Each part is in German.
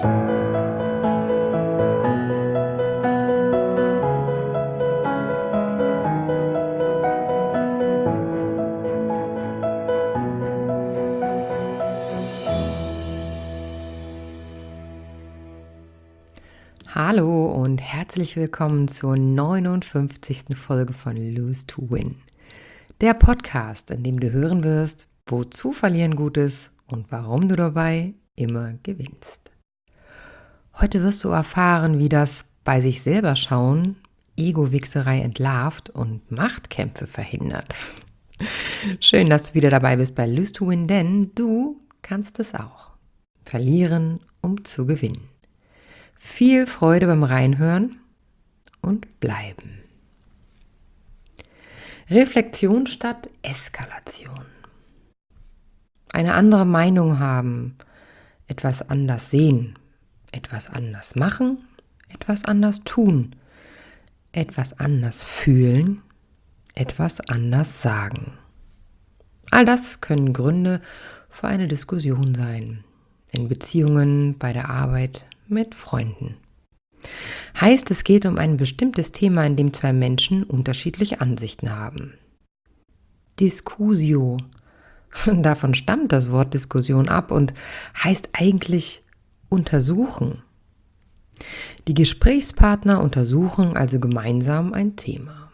Hallo und herzlich willkommen zur 59. Folge von Lose to Win. Der Podcast, in dem du hören wirst, wozu Verlieren gut ist und warum du dabei immer gewinnst. Heute wirst du erfahren, wie das bei sich selber schauen Ego-Wichserei entlarvt und Machtkämpfe verhindert. Schön, dass du wieder dabei bist bei Lose to Win, denn du kannst es auch. Verlieren, um zu gewinnen. Viel Freude beim Reinhören und bleiben. Reflexion statt Eskalation. Eine andere Meinung haben, etwas anders sehen, etwas anders machen, etwas anders tun, etwas anders fühlen, etwas anders sagen. All das können Gründe für eine Diskussion sein. In Beziehungen, bei der Arbeit, mit Freunden. Heißt, es geht um ein bestimmtes Thema, in dem zwei Menschen unterschiedliche Ansichten haben. Discussio. Davon stammt das Wort Diskussion ab und heißt eigentlich untersuchen. Die Gesprächspartner untersuchen also gemeinsam ein Thema.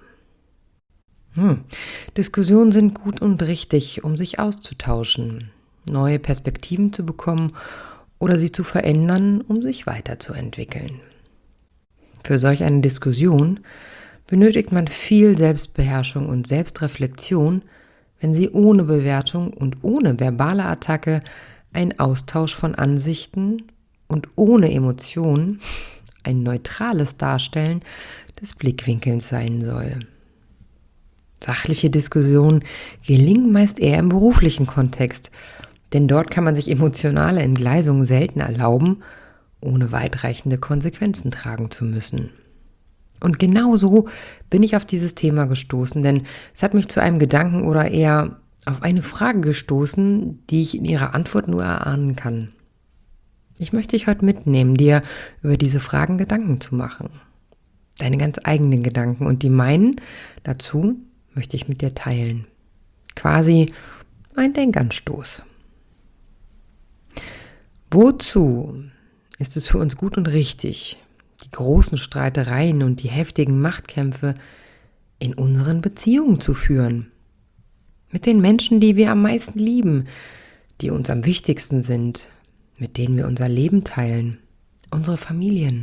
Diskussionen sind gut und richtig, um sich auszutauschen, neue Perspektiven zu bekommen oder sie zu verändern, um sich weiterzuentwickeln. Für solch eine Diskussion benötigt man viel Selbstbeherrschung und Selbstreflexion, wenn sie ohne Bewertung und ohne verbale Attacke ein Austausch von Ansichten und ohne Emotionen ein neutrales Darstellen des Blickwinkels sein soll. Sachliche Diskussionen gelingen meist eher im beruflichen Kontext, denn dort kann man sich emotionale Entgleisungen selten erlauben, ohne weitreichende Konsequenzen tragen zu müssen. Und genau so bin ich auf dieses Thema gestoßen, denn es hat mich zu einem Gedanken oder eher auf eine Frage gestoßen, die ich in ihrer Antwort nur erahnen kann. Ich möchte dich heute mitnehmen, dir über diese Fragen Gedanken zu machen. Deine ganz eigenen Gedanken und die meinen, dazu möchte ich mit dir teilen. Quasi ein Denkanstoß. Wozu ist es für uns gut und richtig, die großen Streitereien und die heftigen Machtkämpfe in unseren Beziehungen zu führen? Mit den Menschen, die wir am meisten lieben, die uns am wichtigsten sind, mit denen wir unser Leben teilen, unsere Familien.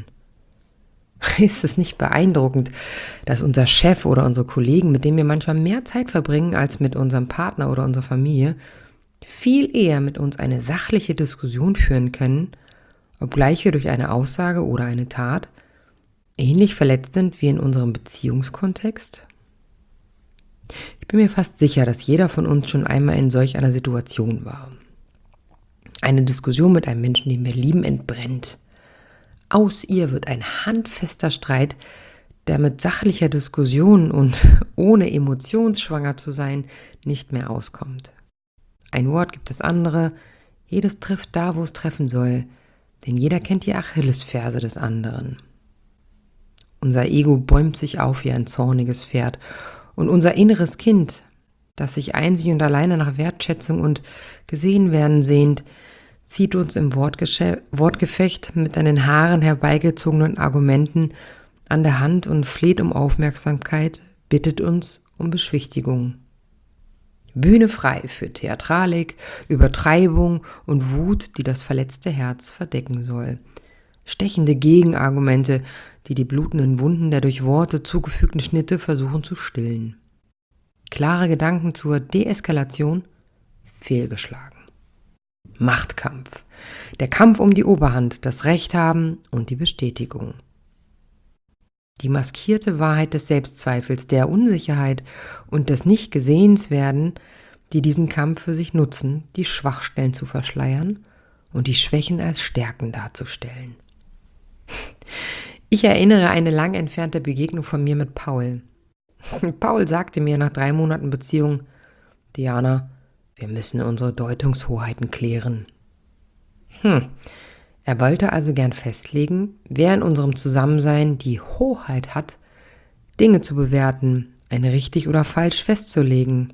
Ist es nicht beeindruckend, dass unser Chef oder unsere Kollegen, mit denen wir manchmal mehr Zeit verbringen als mit unserem Partner oder unserer Familie, viel eher mit uns eine sachliche Diskussion führen können, obgleich wir durch eine Aussage oder eine Tat ähnlich verletzt sind wie in unserem Beziehungskontext? Ich bin mir fast sicher, dass jeder von uns schon einmal in solch einer Situation war. Eine Diskussion mit einem Menschen, den wir lieben, entbrennt. Aus ihr wird ein handfester Streit, der mit sachlicher Diskussion und ohne emotionsschwanger zu sein nicht mehr auskommt. Ein Wort gibt das andere, jedes trifft da, wo es treffen soll, denn jeder kennt die Achillesferse des anderen. Unser Ego bäumt sich auf wie ein zorniges Pferd und unser inneres Kind, das sich einzig und alleine nach Wertschätzung und gesehen werden sehnt, zieht uns im Wortgefecht mit an den Haaren herbeigezogenen Argumenten an der Hand und fleht um Aufmerksamkeit, bittet uns um Beschwichtigung. Bühne frei für Theatralik, Übertreibung und Wut, die das verletzte Herz verdecken soll. Stechende Gegenargumente, die die blutenden Wunden der durch Worte zugefügten Schnitte versuchen zu stillen. Klare Gedanken zur Deeskalation, fehlgeschlagen. Machtkampf. Der Kampf um die Oberhand, das Recht haben und die Bestätigung. Die maskierte Wahrheit des Selbstzweifels, der Unsicherheit und des Nicht-Gesehenswerden, die diesen Kampf für sich nutzen, die Schwachstellen zu verschleiern und die Schwächen als Stärken darzustellen. Ich erinnere eine lang entfernte Begegnung von mir mit Paul. Paul sagte mir nach 3 Monaten Beziehung: Diana, wir müssen unsere Deutungshoheiten klären. Er wollte also gern festlegen, wer in unserem Zusammensein die Hoheit hat, Dinge zu bewerten, ein richtig oder falsch festzulegen.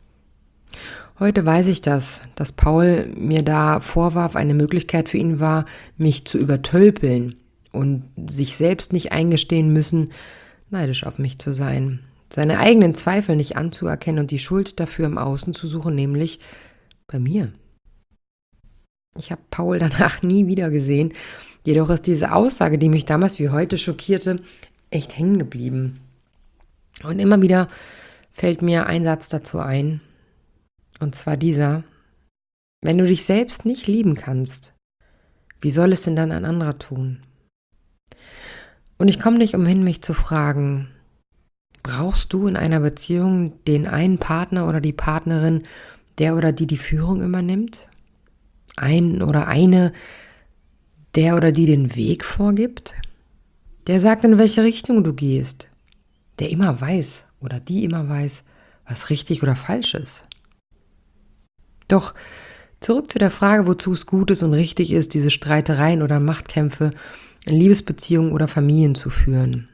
Heute weiß ich das, dass Paul mir da vorwarf, eine Möglichkeit für ihn war, mich zu übertölpeln und sich selbst nicht eingestehen müssen, neidisch auf mich zu sein, seine eigenen Zweifel nicht anzuerkennen und die Schuld dafür im Außen zu suchen, nämlich bei mir. Ich habe Paul danach nie wieder gesehen, jedoch ist diese Aussage, die mich damals wie heute schockierte, echt hängen geblieben. Und immer wieder fällt mir ein Satz dazu ein, und zwar dieser: Wenn du dich selbst nicht lieben kannst, wie soll es denn dann ein anderer tun? Und ich komme nicht umhin, mich zu fragen, brauchst du in einer Beziehung den einen Partner oder die Partnerin, der oder die Führung übernimmt? Ein oder eine, der oder die den Weg vorgibt? Der sagt, in welche Richtung du gehst? Der immer weiß oder die immer weiß, was richtig oder falsch ist? Doch zurück zu der Frage, wozu es gut ist und richtig ist, diese Streitereien oder Machtkämpfe in Liebesbeziehungen oder Familien zu führen.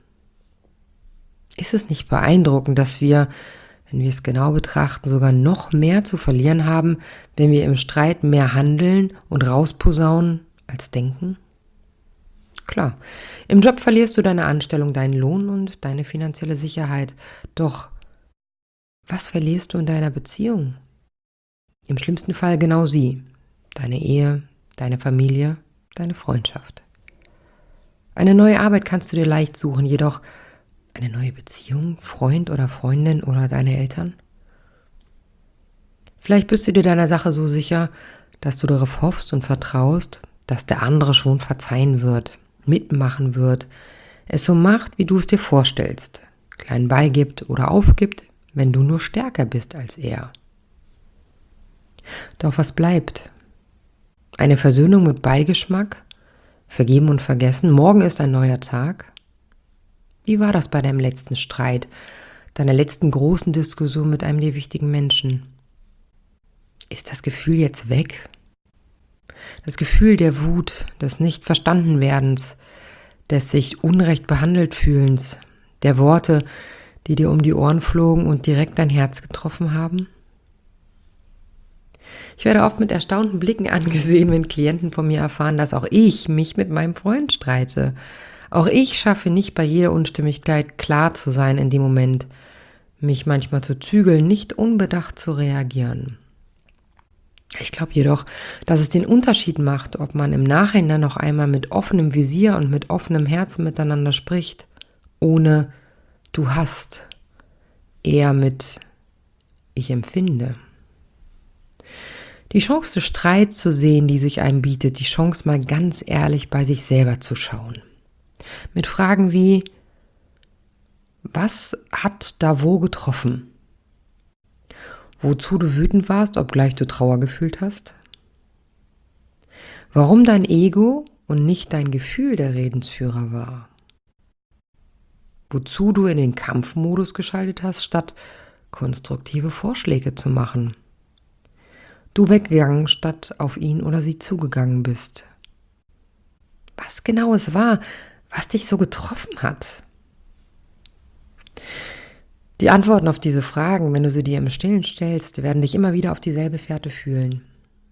Ist es nicht beeindruckend, dass wir, wenn wir es genau betrachten, sogar noch mehr zu verlieren haben, wenn wir im Streit mehr handeln und rausposaunen als denken? Klar, im Job verlierst du deine Anstellung, deinen Lohn und deine finanzielle Sicherheit. Doch was verlierst du in deiner Beziehung? Im schlimmsten Fall genau sie, deine Ehe, deine Familie, deine Freundschaft. Eine neue Arbeit kannst du dir leicht suchen, jedoch eine neue Beziehung, Freund oder Freundin oder deine Eltern? Vielleicht bist du dir deiner Sache so sicher, dass du darauf hoffst und vertraust, dass der andere schon verzeihen wird, mitmachen wird, es so macht, wie du es dir vorstellst, klein beigibt oder aufgibt, wenn du nur stärker bist als er. Doch was bleibt? Eine Versöhnung mit Beigeschmack? Vergeben und vergessen? Morgen ist ein neuer Tag? Wie war das bei deinem letzten Streit, deiner letzten großen Diskussion mit einem dir wichtigen Menschen? Ist das Gefühl jetzt weg? Das Gefühl der Wut, des Nicht-Verstanden-Werdens, des sich unrecht behandelt Fühlens, der Worte, die dir um die Ohren flogen und direkt dein Herz getroffen haben? Ich werde oft mit erstaunten Blicken angesehen, wenn Klienten von mir erfahren, dass auch ich mich mit meinem Freund streite. Auch ich schaffe nicht bei jeder Unstimmigkeit klar zu sein in dem Moment, mich manchmal zu zügeln, nicht unbedacht zu reagieren. Ich glaube jedoch, dass es den Unterschied macht, ob man im Nachhinein noch einmal mit offenem Visier und mit offenem Herzen miteinander spricht, ohne du hast, eher mit ich empfinde. Die Chance, Streit zu sehen, die sich einem bietet, die Chance, mal ganz ehrlich bei sich selber zu schauen. Mit Fragen wie: Was hat da wo getroffen? Wozu du wütend warst, obgleich du Trauer gefühlt hast? Warum dein Ego und nicht dein Gefühl der Redensführer war? Wozu du in den Kampfmodus geschaltet hast, statt konstruktive Vorschläge zu machen? Du weggegangen, statt auf ihn oder sie zugegangen bist. Was genau es war, was dich so getroffen hat? Die Antworten auf diese Fragen, wenn du sie dir im Stillen stellst, werden dich immer wieder auf dieselbe Fährte führen.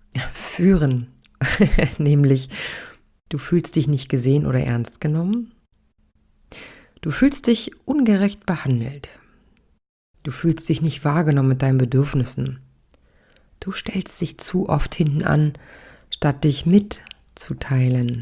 Nämlich, du fühlst dich nicht gesehen oder ernst genommen. Du fühlst dich ungerecht behandelt. Du fühlst dich nicht wahrgenommen mit deinen Bedürfnissen. Du stellst dich zu oft hinten an, statt dich mitzuteilen.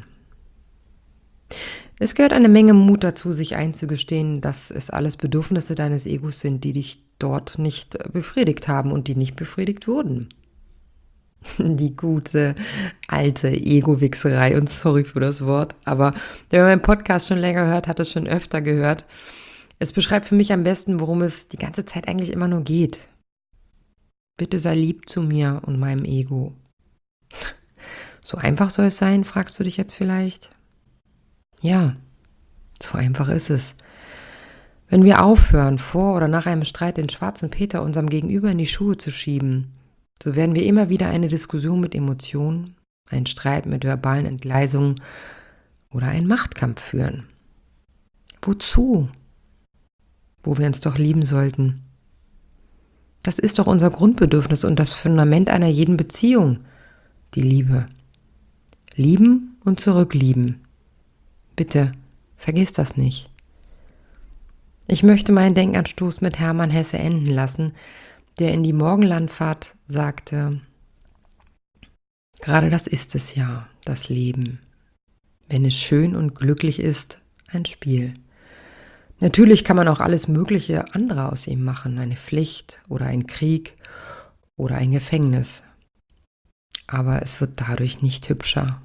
Es gehört eine Menge Mut dazu, sich einzugestehen, dass es alles Bedürfnisse deines Egos sind, die dich dort nicht befriedigt haben und die nicht befriedigt wurden. Die gute, alte Ego-Wichserei, und sorry für das Wort, aber wer meinen Podcast schon länger hört, hat es schon öfter gehört. Es beschreibt für mich am besten, worum es die ganze Zeit eigentlich immer nur geht. Bitte sei lieb zu mir und meinem Ego. So einfach soll es sein, fragst du dich jetzt vielleicht? Ja, so einfach ist es. Wenn wir aufhören, vor oder nach einem Streit den schwarzen Peter unserem Gegenüber in die Schuhe zu schieben, so werden wir immer wieder eine Diskussion mit Emotionen, einen Streit mit verbalen Entgleisungen oder einen Machtkampf führen. Wozu? Wo wir uns doch lieben sollten. Das ist doch unser Grundbedürfnis und das Fundament einer jeden Beziehung, die Liebe. Lieben und zurücklieben. Bitte, vergiss das nicht. Ich möchte meinen Denkanstoß mit Hermann Hesse enden lassen, der in die Morgenlandfahrt sagte: Gerade das ist es ja, das Leben. Wenn es schön und glücklich ist, ein Spiel. Natürlich kann man auch alles mögliche andere aus ihm machen, eine Pflicht oder ein Krieg oder ein Gefängnis. Aber es wird dadurch nicht hübscher.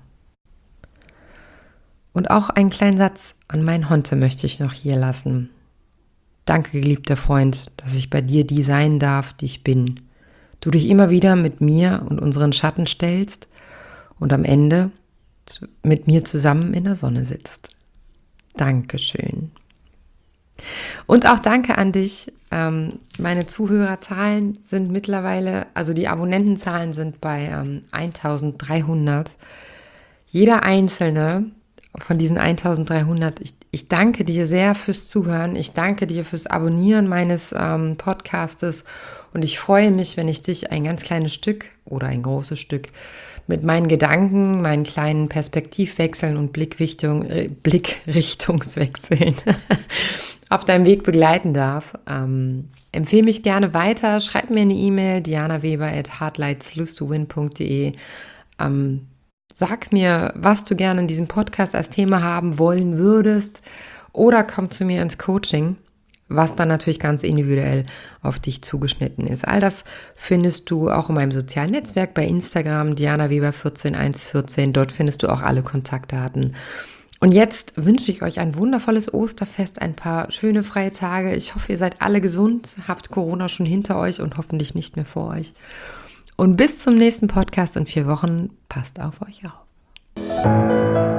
Und auch einen kleinen Satz an meinen Honte möchte ich noch hier lassen. Danke, geliebter Freund, dass ich bei dir die sein darf, die ich bin. Du dich immer wieder mit mir und unseren Schatten stellst und am Ende mit mir zusammen in der Sonne sitzt. Dankeschön. Und auch danke an dich. Meine Zuhörerzahlen sind mittlerweile, also die Abonnentenzahlen sind bei 1300. Jeder einzelne von diesen 1300, ich danke dir sehr fürs Zuhören. Ich danke dir fürs Abonnieren meines Podcastes und ich freue mich, wenn ich dich ein ganz kleines Stück oder ein großes Stück mit meinen Gedanken, meinen kleinen Perspektivwechseln und Blickrichtungswechseln auf deinem Weg begleiten darf. Empfehle mich gerne weiter, schreib mir eine E-Mail, dianaweber@hardlightslustowin.de. Sag mir, was du gerne in diesem Podcast als Thema haben wollen würdest oder komm zu mir ins Coaching, was dann natürlich ganz individuell auf dich zugeschnitten ist. All das findest du auch in meinem sozialen Netzwerk bei Instagram, dianaweber14114. Dort findest du auch alle Kontaktdaten. Und jetzt wünsche ich euch ein wundervolles Osterfest, ein paar schöne freie Tage. Ich hoffe, ihr seid alle gesund, habt Corona schon hinter euch und hoffentlich nicht mehr vor euch. Und bis zum nächsten Podcast in 4 Wochen. Passt auf euch auf.